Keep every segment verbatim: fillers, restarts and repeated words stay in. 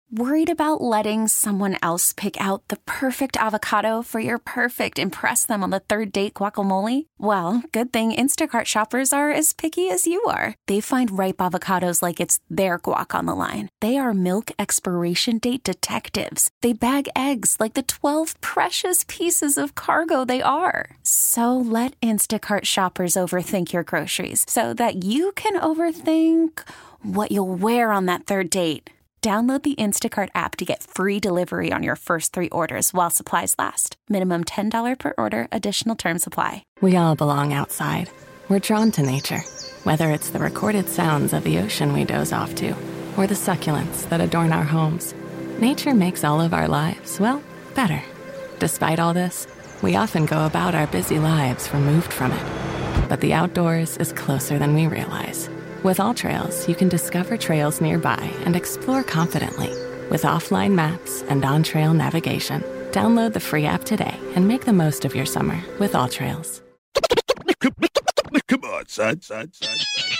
Worried about letting someone else pick out the perfect avocado for your perfect impress them on the third date guacamole? Well, good thing Instacart shoppers are as picky as you are. They find ripe avocados like it's their guac on the line. They are milk expiration date detectives. They bag eggs like the twelve precious pieces of cargo they are. So let Instacart shoppers overthink your groceries so that you can overthink what you'll wear on that third date. Download the Instacart app to get free delivery on your first three orders while supplies last. Minimum ten dollars per order. Additional terms apply. We all belong outside. We're drawn to nature. Whether it's the recorded sounds of the ocean we doze off to, or the succulents that adorn our homes, nature makes all of our lives, well, better. Despite all this, we often go about our busy lives removed from it. But the outdoors is closer than we realize. With AllTrails, you can discover trails nearby and explore confidently. With offline maps and on-trail navigation, download the free app today and make the most of your summer with AllTrails. Come on, son, son, son, son.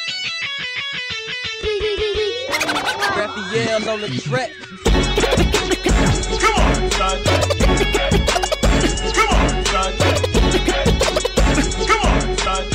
Raphael on the track. Come on, son. Come on, son. Come on, son.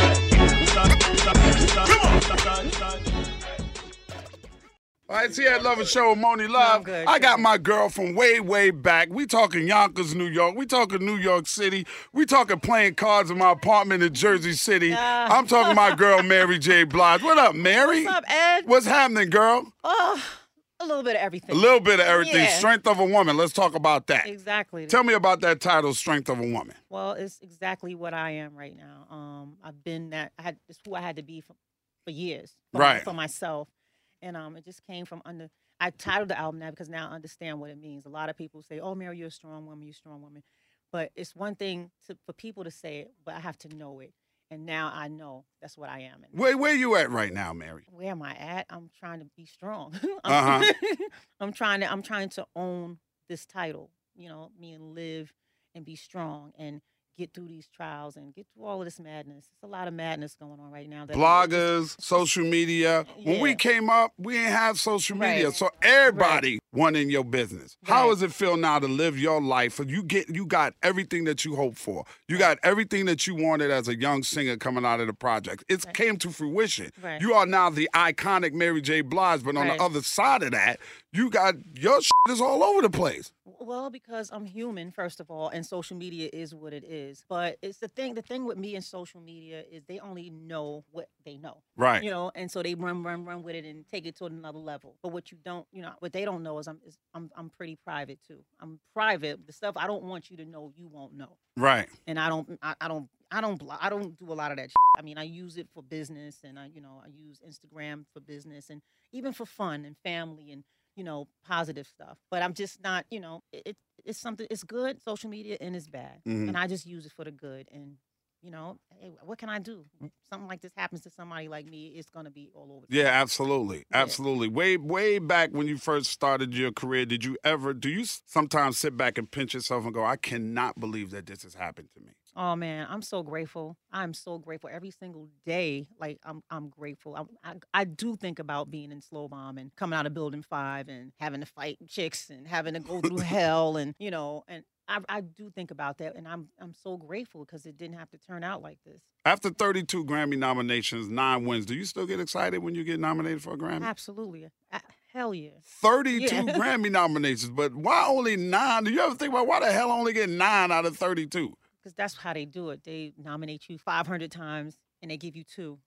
All right, see, I love a show with Moni Love. No, good, I got good. my girl from way, way back. We talking Yonkers, New York. We talking New York City. We talking playing cards in my apartment in Jersey City. Uh. I'm talking my girl, Mary J. Blige. What up, Mary? What's up, Ed? What's happening, girl? Oh, a little bit of everything. A little bit of everything. Yeah. Strength of a woman. Let's talk about that. Exactly. Tell me about that title, Strength of a Woman. Well, it's exactly what I am right now. Um, I've been that. I had. It's who I had to be for, for years. For, Right. For myself, and um, it just came from under. I titled the album that because now I understand what it means. A lot of people say, "Oh, Mary, you're a strong woman. You're a strong woman," but it's one thing to, for people to say it, but I have to know it. And now I know that's what I am. And Where where you at right now, Mary? where am I at? I'm trying to be strong. I'm, Uh-huh. I'm trying to I'm trying to own this title, you know, me and live and be strong and get through these trials and get through all of this madness. There's a lot of madness going on right now. That Bloggers, social media. When we Yeah. came up, we didn't have social media, Right. so everybody won in your business. How Right. does it feel now to live your life? You get, you got everything that you hoped for. You got everything that you wanted as a young singer coming out of the project. It Right. came to fruition. Right. You are now the iconic Mary J. Blige, but on Right. the other side of that, you got your shit is all over the place. Well, because I'm human, first of all, and social media is what it is. But it's the thing. The thing with me and social media is they only know what they know. Right. You know, and so they run, run, run with it and take it to another level. But what you don't, you know, what they don't know is I'm, is I'm, I'm pretty private too. I'm private. The stuff I don't want you to know, you won't know. Right. And I don't, I, I don't, I don't, blo- I don't do a lot of that. Shit. I mean, I use it for business, and I, you know, I use Instagram for business, and even for fun and family and, you know, positive stuff. But I'm just not, you know, it, it it's something. It's good, social media, and it's bad, Mhm. and I just use it for the good. And you know, hey, what can I do? Something like this happens to somebody like me, it's gonna be all over. the Yeah, place. absolutely. Yeah. Absolutely. Way, way back when you first started your career, did you ever, do you sometimes sit back and pinch yourself and go, I cannot believe that this has happened to me? Oh man, I'm so grateful. I'm so grateful every single day. Like I'm, I'm grateful. I, I, I do think about being in Slow Bomb and coming out of Building Five and having to fight chicks and having to go through hell and you know, and I, I do think about that, and I'm, I'm so grateful because it didn't have to turn out like this. After thirty-two Grammy nominations, nine wins, do you still get excited when you get nominated for a Grammy? Absolutely, A- hell yeah. thirty-two Yeah. Grammy nominations, but why only nine? Do you ever think about why the hell only get nine out of thirty-two? Because that's how they do it. They nominate you five hundred times and they give you two.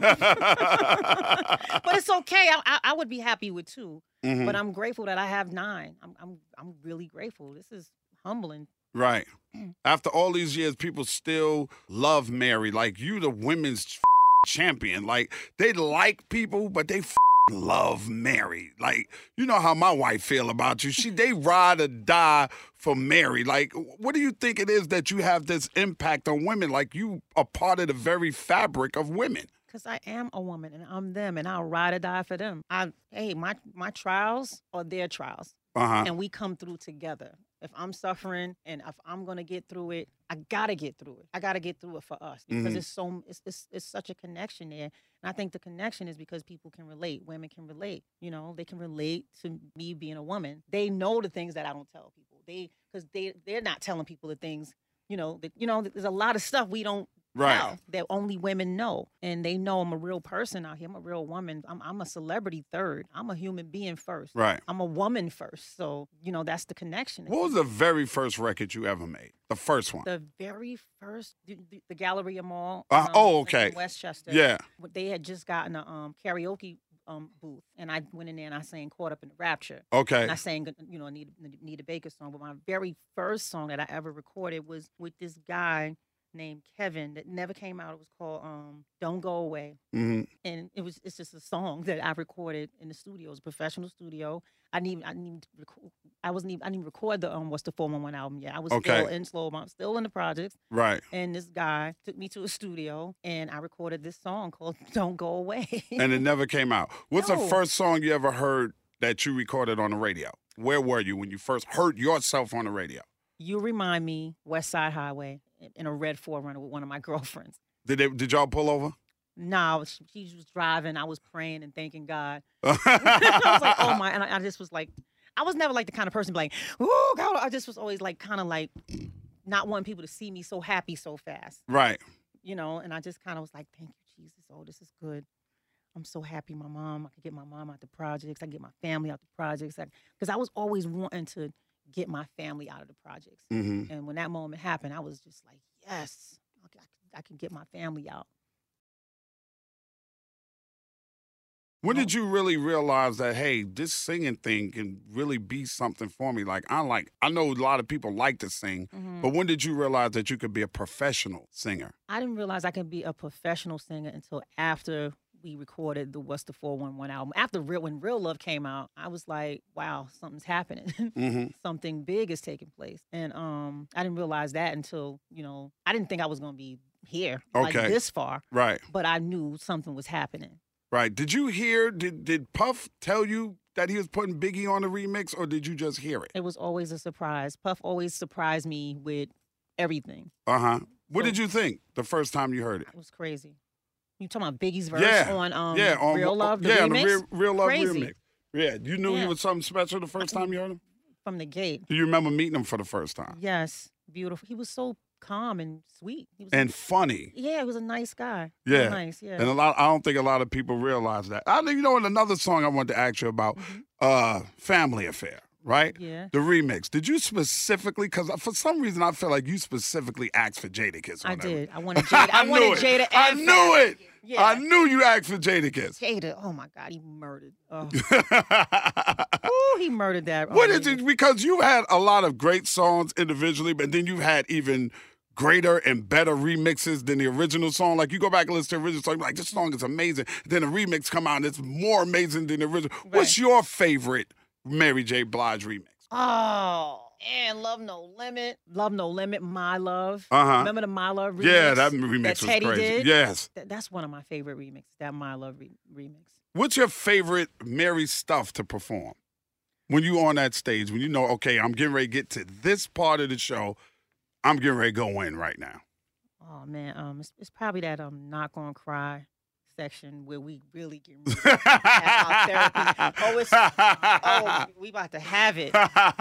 But it's okay. I, I, I would be happy with two. Mhm. But I'm grateful that I have nine. I'm I'm I'm really grateful. This is humbling. Right. After all these years, people still love Mary. Like, you the women's champion. Like, they like people, but they love Mary. Like, you know how my wife feel about you. She they ride or die for Mary. Like, what do you think it is that you have this impact on women? Like, you are part of the very fabric of women. Because I am a woman and I'm them and I'll ride or die for them. I hey, my my trials are their trials. Uh-huh. And we come through together. if I'm suffering and if I'm gonna get through it, I gotta get through it. I gotta get through it for us because Mhm. it's so it's, it's it's such a connection there. And I think the connection is because people can relate. Women can relate. You know, they can relate to me being a woman. They know the things that I don't tell people. They because they they're not telling people the things. You know, that, you know, there's a lot of stuff we don't Right. tell that only women know, and they know I'm a real person out here. I'm a real woman. I'm I'm a celebrity third. I'm a human being first. Right. I'm a woman first. So you know that's the connection. What was the very first record you ever made? The first one. The very first, the, the, the Galleria Mall. Uh, um, oh, in- okay. In Westchester. Yeah. They had just gotten a um, karaoke um, booth, and I went in there and I sang "Caught Up in the Rapture." Okay. And I sang, you know, Anita, Anita Baker song. But my very first song that I ever recorded was with this guy named Kevin that never came out. It was called um, "Don't Go Away," hmm and it was it's just a song that I recorded in the studio. It was a professional studio. I didn't even I didn't even record, I wasn't even I didn't even record the um what's the four one one album yet. I was Okay. still in slow mo, still in the projects. Right. And this guy took me to a studio, and I recorded this song called "Don't Go Away." And it never came out. What's the No. first song you ever heard that you recorded on the radio? Where were you when you first heard yourself on the radio? You Remind Me, West Side Highway, in a red four runner with one of my girlfriends. Did they, did y'all pull over? No, I was, she was driving. I was praying and thanking God. I was like, oh my, and I, I just was like, I was never like the kind of person to be like, oh God. I just was always like, kind of like, not wanting people to see me so happy so fast, Right. you know. And I just kind of was like, thank you, Jesus. Oh, this is good. I'm so happy. My mom, I could get my mom out the projects. I could get my family out the projects. Because I was always wanting to get my family out of the projects. hmm And when that moment happened, I was just like, yes, okay, I can, I can get my family out. When did you really realize that, hey, this singing thing can really be something for me? Like, I like, I know a lot of people like to sing, Mhm. but when did you realize that you could be a professional singer? I didn't realize I could be a professional singer until after we recorded the What's the four one one album. After real, when Real Love came out, I was like, wow, something's happening. hmm Something big is taking place. And um, I didn't realize that until, you know, I didn't think I was going to be here like Okay. this far, Right. but I knew something was happening. Right. Did you hear, did, did Puff tell you that he was putting Biggie on the remix, or did you just hear it? It was always a surprise. Puff always surprised me with everything. Uh-huh. What So- did you think the first time you heard it? It was crazy. You talking about Biggie's verse Yeah. on um yeah, on Real Love, the yeah, remix? on the Real, Real Love Crazy. remix. Yeah, you knew he Yeah. was something special the first time you heard him? From the gate. Do you remember meeting him for the first time? Yes, beautiful. He was so calm and sweet. He was And funny. yeah, he was a nice guy. Real Yeah. nice. Yeah. And a lot, I don't think a lot of people realize that. I think, you know, and another song I wanted to ask you about, Mhm. uh, Family Affair, right? Yeah. The remix. Did you specifically, because for some reason I feel like you specifically asked for Jadakiss on I that. did. I wanted Jada. I, knew wanted it. Jada. I and knew Fat. it. Yeah. I knew you asked for Jadakiss. Jada. Oh my God, he murdered. Oh, What Ooh, he murdered that. Oh, is man. it? Because you had a lot of great songs individually, but then you've had even greater and better remixes than the original song. Like you go back and listen to the original song, you're like, this song is amazing. Then the remix come out and it's more amazing than the original. What's your favorite Mary J. Blige remix? Oh, and Love No Limit. Love No Limit. My Love. Uh-huh. Remember the My Love remix? Yeah, that remix that was Teddy crazy. did? Yes. Th- that's one of my favorite remixes. That My Love re- remix. What's your favorite Mary stuff to perform? When you on that stage, when you know, okay, I'm getting ready to get to this part of the show, I'm getting ready to go in right now. Oh man, um, it's, it's probably that um, Not Gonna Cry section where we really get ready to have our therapy. Oh, it's oh, we about to have it.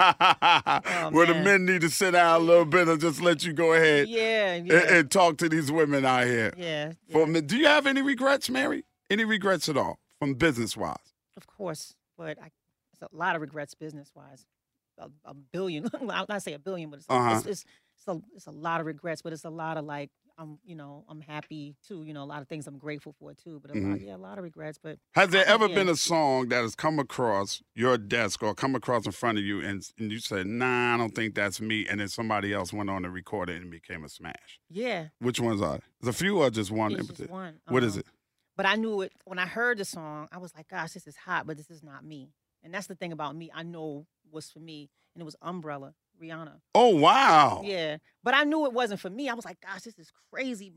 Where the man. men need to sit down a little bit and just let you go ahead Yeah, and, yeah, and talk to these women out here. yeah. For yeah. me, do you have any regrets, Mary? Any regrets at all from business wise? Of course, but I, it's a lot of regrets business wise. A, a billion. I'll not say a billion, but it's, Uh-huh. it's, it's it's a it's a lot of regrets. But it's a lot of like I'm you know I'm happy too. You know a lot of things I'm grateful for too. But a lot, Mhm. yeah, a lot of regrets. But Has there I- ever yeah. been a song that has come across your desk or come across in front of you and, and you said, nah, I don't think that's me, and then somebody else went on to record it and it became a smash? yeah, Which ones are there? There's a few or just one? in it's just particular? one. What is Um, it? But I knew it when I heard the song. I was like, gosh, this is hot, but this is not me. And that's the thing about me. I know what's for me, and it was Umbrella, Rihanna. Oh, wow. Yeah, but I knew it wasn't for me. I was like, gosh, this is crazy, but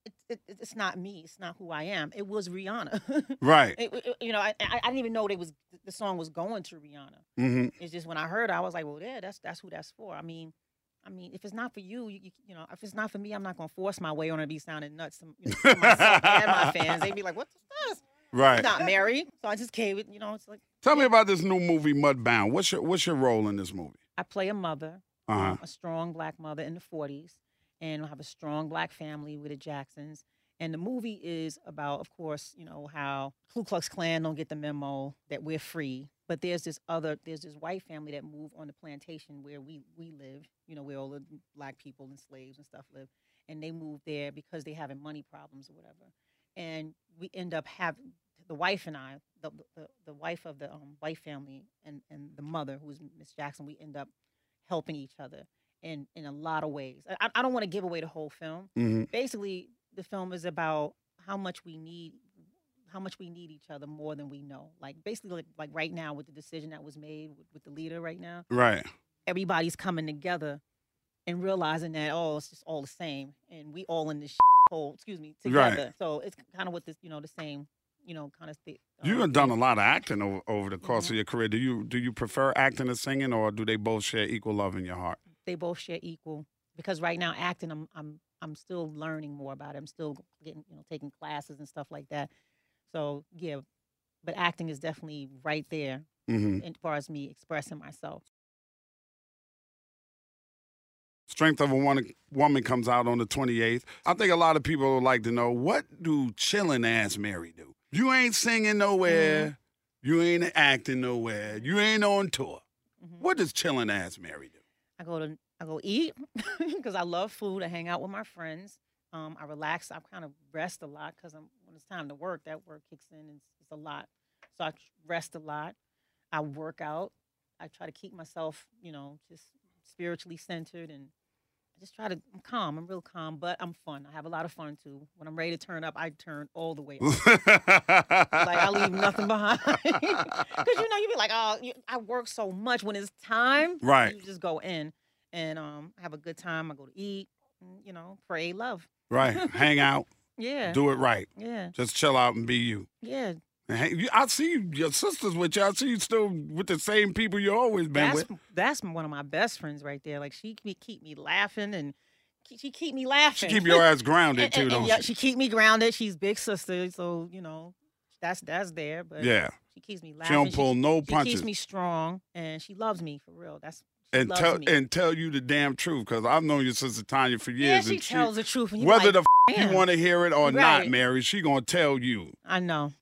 it, it, it's not me. It's not who I am. It was Rihanna. Right. It- it- you know, I, I I didn't even know they was the song was going to Rihanna. Mm-hmm. It's just when I heard it, I was like, well, yeah, that's that's who that's for. I mean, I mean, if it's not for you, you, you, you know, if it's not for me, I'm not gonna force my way on it. Be sounding nuts to, you know, to myself and my fans. They'd be like, "What's this?" Right. I'm not married, so I just gave it. You know, it's like Tell me about this new movie, Mudbound. What's your What's your role in this movie? I play a mother, Uh huh. um, a strong black mother in the forties, and I have a strong black family with the Jacksons. And the movie is about, of course, you know, how Ku Klux Klan don't get the memo that we're free. But there's this other, there's this white family that moved on the plantation where we we live, you know, where all the black people and slaves and stuff live. And they moved there because they having money problems or whatever. And we end up having, the wife and I, the the, the wife of the um, white family and, and the mother, who is Miss Jackson, we end up helping each other in, in a lot of ways. I, I don't want to give away the whole film. Mm-hmm. Basically, the film is about how much we need how much we need each other more than we know. Like basically like, like right now with the decision that was made with, with the leader right now, Right. everybody's coming together and realizing that, oh, it's just all the same and we all in this hole, excuse me, together. Right. So it's kind of with this, you know, the same, you know, kind of thing. You have done a lot of acting over, over the course Mm-hmm. of your career. Do you do you prefer acting and singing, or do they both share equal love in your heart? They both share equal because right now acting, I'm I'm I'm still learning more about it. I'm still getting, you know, taking classes and stuff like that. So yeah, but acting is definitely right there Mm-hmm. as far as me expressing myself. Strength of a Woman, woman comes out on the twenty-eighth. I think a lot of people would like to know, what do chillin' ass Mary do? You ain't singing nowhere. You ain't acting nowhere. You ain't on tour. Mhm. What does chillin' ass Mary do? I go to I go eat because I love food. I hang out with my friends. Um, I relax. I kind of rest a lot because I'm when it's time to work, that work kicks in and it's, it's a lot. So I rest a lot. I work out. I try to keep myself, you know, just spiritually centered and I just try to. I'm calm. I'm real calm, but I'm fun. I have a lot of fun too. When I'm ready to turn up, I turn all the way up. Like I leave nothing behind. Because you know, you be like, oh, you, I work so much. When it's time, Right. you just go in and um have a good time. I go to eat, and, you know, pray, love. Right. Hang out. Yeah, Do it right. yeah, Just chill out and be you. yeah. And hang, you I see you, your sisters with you. I see you still with the same people you always been That's with. that's one of my best friends right there. Like she keep keep me laughing and ke- she keep me laughing. She keep your ass grounded and, too, and- don't and, yeah, she? she keep me grounded. She's big sister, so you know that's that's there. But Yeah. she keeps me She laughing. don't pull no She punches. keeps me strong, and she loves me for real. That's she and loves tell me. and tell you the damn truth, because I've known your sister Tanya for yeah, years. she and tells the truth. And you whether like, the f- you "Damn." want to hear it or not, Right. Mary, she gonna tell you. I know.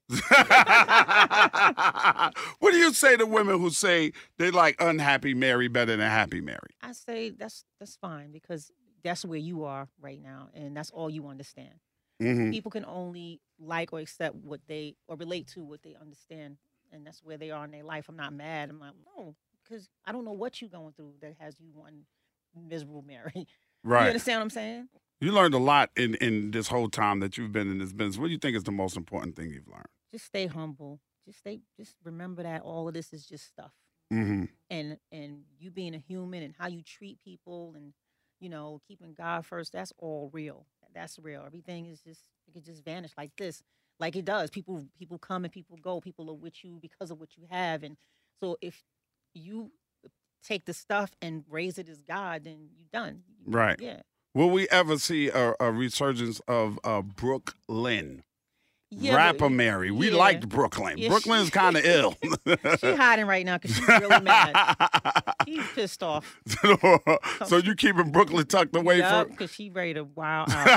What do you say to women who say they like unhappy Mary better than happy Mary? I say that's that's fine because that's where you are right now, and that's all you understand. Mm-hmm. People can only like or accept what they or relate to what they understand, and that's where they are in their life. I'm not mad. I'm like, no, because I don't know what you're going through that has you one miserable Mary. You Right. understand what I'm saying? You learned a lot in, in this whole time that you've been in this business. What do you think is the most important thing you've learned? Just stay humble. Just stay. Just remember that all of this is just stuff. Mm-hmm. and and you being a human and how you treat people and you know keeping God first, that's all real. That's real. Everything is just it could just vanish like this, like it does. People people come and people go. People are with you because of what you have, and so if you take the stuff and raise it as God, then you done. Right. Yeah. Will we ever see a, a resurgence of uh, Brooklyn? Yeah, Rapper but- Mary. We yeah. liked Brooklyn. Yeah, Brooklyn's she- kind of ill. She hiding right now because she's really mad. She's pissed off. So you keeping Brooklyn tucked away Yup, from? because she ready to wild out.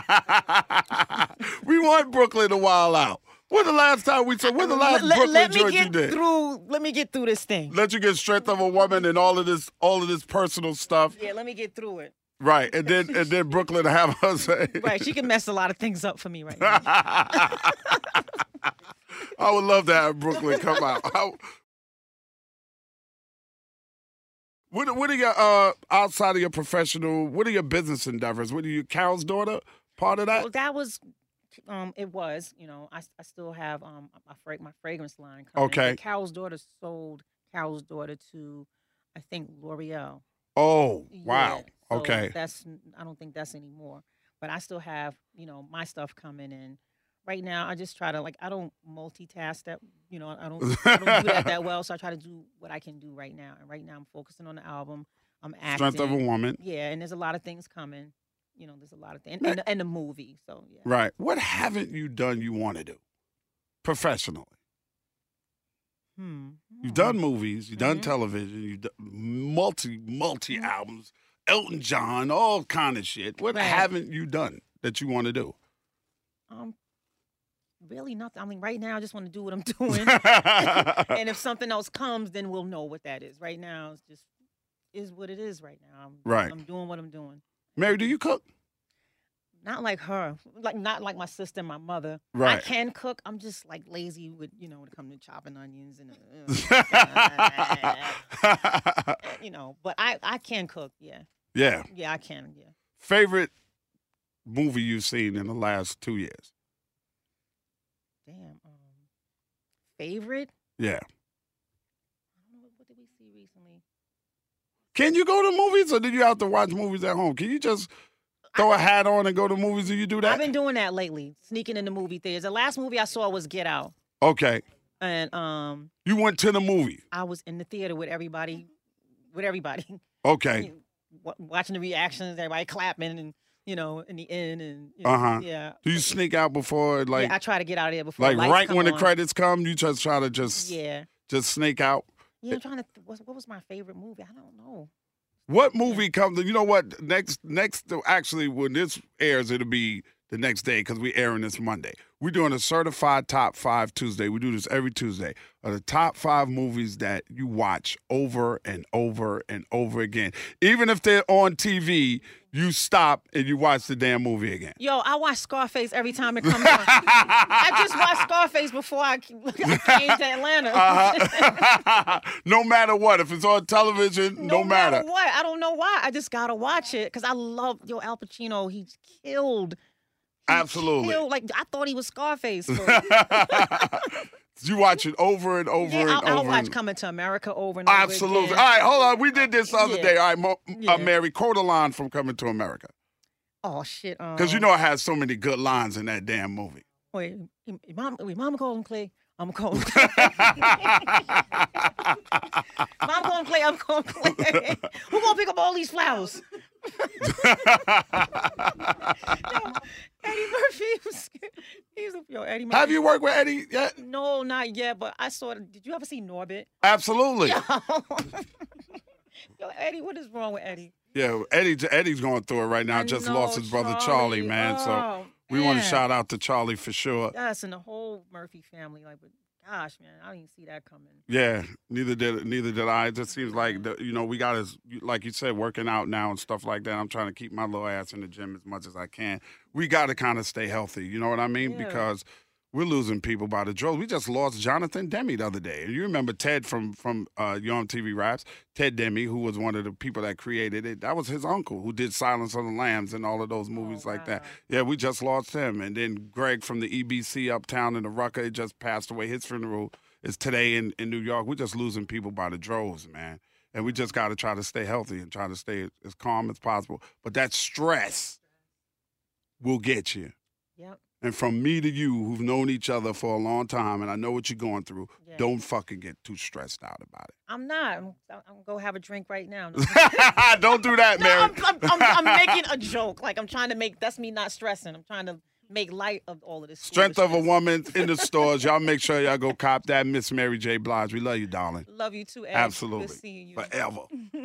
We want Brooklyn to wild out. When the last time we saw? When the last let, Brooklyn let me joint you get did? through. Let me get through this thing. Let you get strength of a woman and all of this, all of this personal stuff. Yeah, let me get through it. Right, and then and then Brooklyn have her say. Right, she can mess a lot of things up for me right now. I would love to have Brooklyn come out. I- what, what are your uh, outside of your professional? What are your business endeavors? What are you, Carol's daughter? Part of that? Well, that was, um, it was. You know, I, I still have um my fra- my fragrance line coming. Okay. But Carol's daughter sold Carol's daughter to, I think L'Oreal. Oh, wow. Yeah, so Okay. That's I don't think that's anymore. but I still have, you know, my stuff coming in. Right now, I just try to, like, I don't multitask that, you know, I don't, I don't do that that well. So I try to do what I can do right now. And right now, I'm focusing on the album. I'm acting. Strength of a Woman. Yeah, and there's a lot of things coming. You know, there's a lot of things. And, and, and the movie, so, yeah. Right. What haven't you done you want to do professionally? Hmm. You've done movies. You've done Mhm. television. You've done multi, multi albums. Elton John, all kind of shit. What Right. haven't you done that you want to do? Um, really nothing. I mean, right now, I just want to do what I'm doing. And if something else comes, then we'll know what that is. Right now, it's just is what it is right now. I'm, Right. I'm doing what I'm doing. Mary, do you cook? Not like her, like not like my sister and my mother. I Right. can cook. I'm just like lazy with, you know, when it comes to chopping onions and, uh, you know. But I, I can cook. Yeah, Yeah. yeah, I can. Yeah. Favorite movie you've seen in the last two years? Damn. Um, favorite? Yeah. I don't know. What did we see recently? Can you go to movies, or did you have to watch movies at home? Can you just throw a hat on and go to movies? Do you do that? I've been doing that lately, sneaking in the movie theaters. The last movie I saw was Get Out, Okay. and um, You went to the movie. I was in the theater with everybody, with everybody, Okay. wa- watching the reactions, everybody clapping, and you know, in the end, and you know, Uh-huh. yeah. Do you sneak out before, like, yeah, I try to get out of there before like the lights right come when the on. credits come? You just try to just Yeah, just sneak out. yeah. I'm trying to. Th- what, what was my favorite movie? I don't know. What movie comes? You know what? Next, next. Actually, when this airs, it'll be the next day because we airing this Monday. We're doing a certified top five Tuesday. We do this every Tuesday. Are the top five movies that you watch over and over and over again, even if they're on T V. You stop and you watch the damn movie again. Yo, I watch Scarface every time it comes on. I just watched Scarface before I, I came to Atlanta. Uh-huh. No matter what, if it's on television, no, no matter what. I don't know why. I just gotta watch it because I love yo Al Pacino. He's killed. He Absolutely. killed. Like I thought he was Scarface. So. You watch it over and over yeah, and I'll, over. I'll watch and... Coming to America over and over Absolutely. again. All right, hold on. We did this the other Yeah. day. All right, Mo, Yeah. uh, Mary, quote a line from Coming to America. Oh shit. Um, Because you know it has so many good lines in that damn movie. Wait, your mom, wait, mama called him Clay. I'm calling Clay. Mom called him Clay. I'm calling Clay. Who gonna pick up all these flowers? Yo, Eddie Murphy was. He was yo Eddie Murphy. Have you worked with Eddie yet? No, not yet. But I saw. Did you ever see Norbit? Absolutely. Yo, yo, Eddie, what is wrong with Eddie? Yeah, Eddie. Eddie's going through it right now. I Just know, lost his brother Charlie, man. So Oh, we want to man. shout out to Charlie for sure. Yes, and the whole Murphy family. Like, but gosh, man, I didn't see that coming. Yeah, neither did neither did I. It just seems like the, you know we got us like you said working out now and stuff like that. I'm trying to keep my little ass in the gym as much as I can. We got to kind of stay healthy. You know what I mean? Yeah. Because we're losing people by the droves. We just lost Jonathan Demme the other day. You remember Ted from from uh, Young T V Raps? Ted Demme, who was one of the people that created it. That was his uncle who did Silence of the Lambs and all of those movies Oh, like that. wow. Yeah, we just lost him. And then Greg from the E B C Uptown in the Rucker, it just passed away. His funeral is today in, in New York. We're just losing people by the droves, man. And we just got to try to stay healthy and try to stay as calm as possible. But that stress will get you. Yep. And from me to you, who've known each other for a long time, and I know what you're going through, Yeah. don't fucking get too stressed out about I'm not. I'm, I'm gonna go have a drink right now. No, it. Don't do that, No, Mary. I'm, I'm, I'm, I'm making a joke. Like I'm trying to make. That's me not stressing. I'm trying to make light of all of this. Strength of a foolishness. woman in the stores. Y'all make sure y'all go cop that. Miss Mary J. Blige. We love you, darling. Love you too, Ed. Absolutely. Good seeing you. Forever.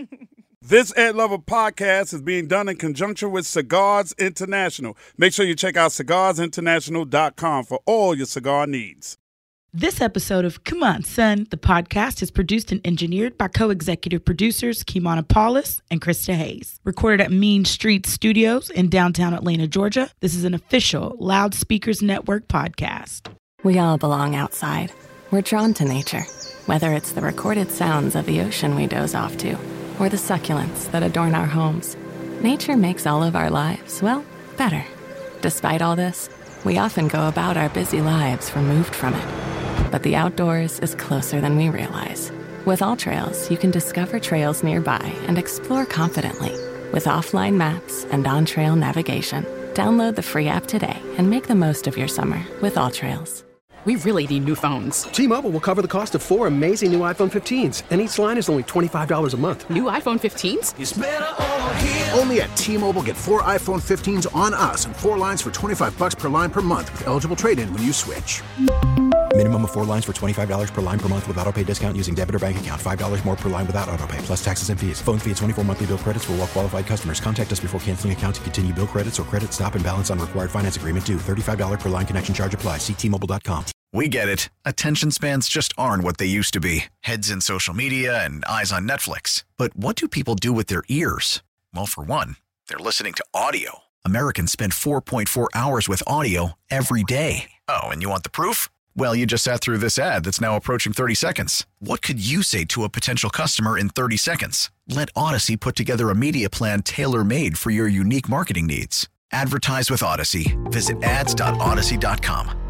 This Ed Lover podcast is being done in conjunction with Cigars International. Make sure you check out cigars international dot com for all your cigar needs. This episode of Come On, Son, the podcast is produced and engineered by co-executive producers Kimana Paulus and Krista Hayes. Recorded at Mean Street Studios in downtown Atlanta, Georgia, this is an official Loudspeakers Network podcast. We all belong outside. We're drawn to nature, whether it's the recorded sounds of the ocean we doze off to, or the succulents that adorn our homes. Nature makes all of our lives, well, better. Despite all this, we often go about our busy lives removed from it. But the outdoors is closer than we realize. With All Trails, you can discover trails nearby and explore confidently with offline maps and on-trail navigation. Download the free app today and make the most of your summer with Alltrails. We really need new phones. T-Mobile will cover the cost of four amazing new iPhone fifteens, and each line is only twenty-five dollars a month. New iPhone fifteens? It's better over here. Only at T-Mobile, get four iPhone fifteens on us and four lines for twenty-five bucks per line per month with eligible trade-in when you switch. Minimum of four lines for twenty-five dollars per line per month with autopay discount using debit or bank account. five dollars more per line without autopay, plus taxes and fees. Phone fee at twenty-four monthly bill credits for well-qualified customers. Contact us before canceling account to continue bill credits or credit stop and balance on required finance agreement due. thirty-five dollars per line connection charge applies. See T Mobile dot com. We get it. Attention spans just aren't what they used to be. Heads in social media and eyes on Netflix. But what do people do with their ears? Well, for one, they're listening to audio. Americans spend four point four hours with audio every day. Oh, and you want the proof? Well, you just sat through this ad that's now approaching thirty seconds. What could you say to a potential customer in thirty seconds? Let Odyssey put together a media plan tailor-made for your unique marketing needs. Advertise with Odyssey. Visit ads dot odyssey dot com.